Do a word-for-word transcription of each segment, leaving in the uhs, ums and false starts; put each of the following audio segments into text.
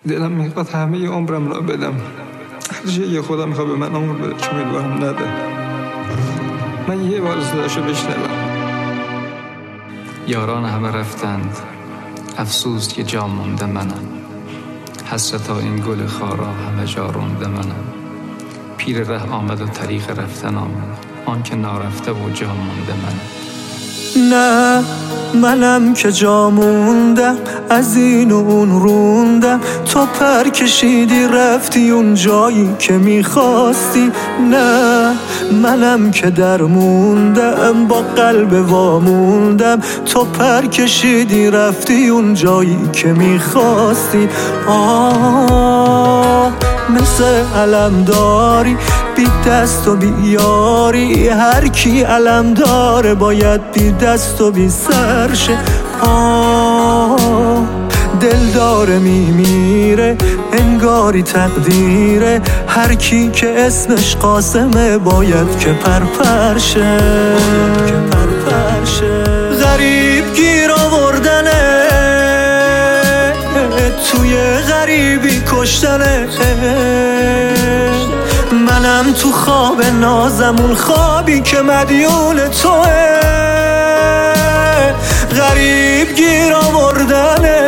دلم میخواد همه عمرم را بدم، هر چیه خدا میخواد به من عمر بده که امیدوارم نده. من یه بار صداشو بشنوم. یاران همه رفتند، افسوس که جا مونده منم. حسرتا این گل خارا همه جا رونده منم. پیر ره آمد و طریق رفتن آمد، آن که نارفته و جا مونده منم. نه منم که جا موندم، از این و اون روندم. تو پر کشیدی رفتی اون جایی که میخواستی. نه منم که در موندم، با قلب واموندم. تو پر کشیدی رفتی اون جایی که میخواستی. آه مثل علم داری، بی دست و بی یاری. هر کی علم داره باید بی دست و بی سر شه. آه دل داره میمیره، انگاری تقدیره. هر کی که اسمش قاسمه باید که پرپر شه. غریب گیر آوردنه، توی غریبی کشتنه. منم تو خواب نازمون، خوابی که مدیون توه. غریب گیر آوردنه،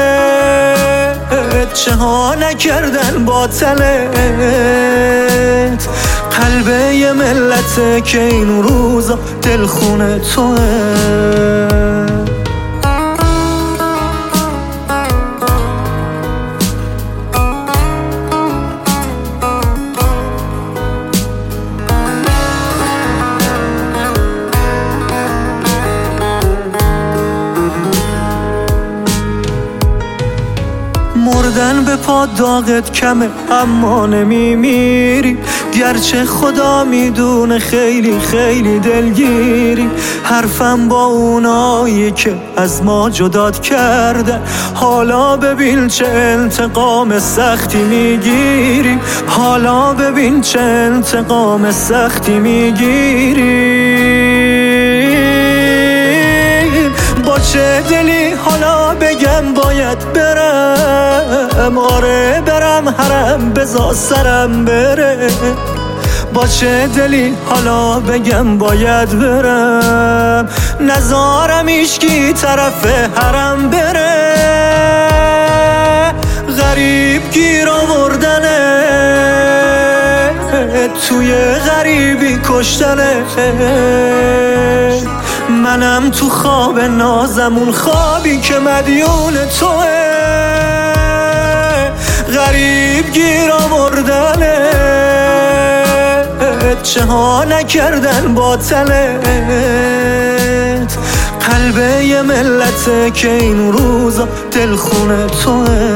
چه ها نکردن باطلت. قلب یه ملته که این روزا دلخونه توه. مردن به پا داغت کمه اما نمیمیری، گرچه خدا میدونه خیلی خیلی دلگیری. حرفم با اونایی که از ما جدات کرده، حالا ببین چه انتقام سختی میگیری. حالا ببین چه انتقام سختی میگیری. با چه دلی حالا بگم باید برم، آره برم حرم بزا سرم بره. با چه دلی حالا بگم باید برم، نزارم ایشکی طرف حرم بره. غریب گیر آوردنه، توی غریبی کشتنه. منم تو خواب نازمون، خوابی که مدیون توه. غریب گیر آوردنه، چه ها نکردن باطلت. قلب یه ملته که این روزا دلخونه توه.